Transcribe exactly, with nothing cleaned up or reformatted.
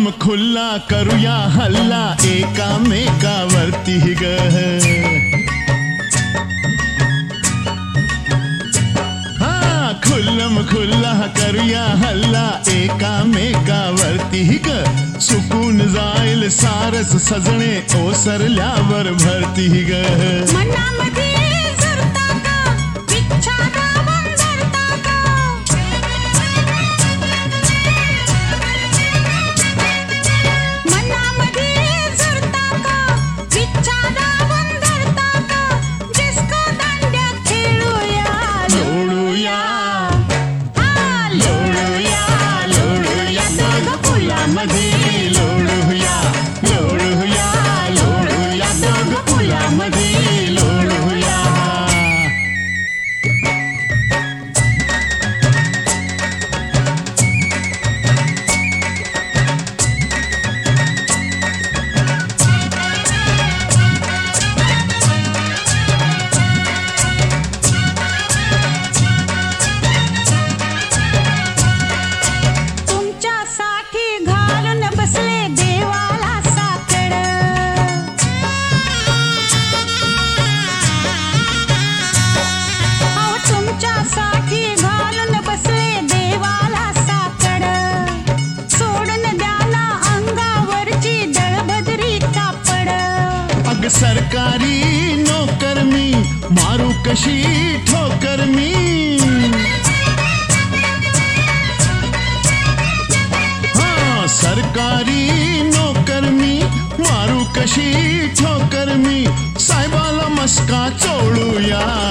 खुल्लम खुल्ला करूया हल्ला एकामेकावरती ग. हा खुल्लम खुल्ला करूया हल्ला एकामेकावरती ग. सुकून जाईल सारस सजणे ओसरल्यावर भरती ग. मनामध्ये झुरता का इच्छा दाबून धरता का. मनामध्ये झुरता का इच्छा दाबून धरता का. डिस्को दांड्या खेळूया लोळूया हा लोळूया लोळूया दोघं फुलामध्ये लोळूया लोळूया लोळूया दोघं फुलामध्ये लोळूया. तुमच्यासाठी घालून बसले देवाला साकड. अहो तुमच्यासाठी घालून बसले देवाला साकड. सोडून द्या ना अंगावरची दळभद्री कापड. अग सरकारी नोकर मी मारू कशी ठोकर मी. हा सरकारी नोकर मी मारू कशी ठोकर मी. साहेबाला मस्का चोळूया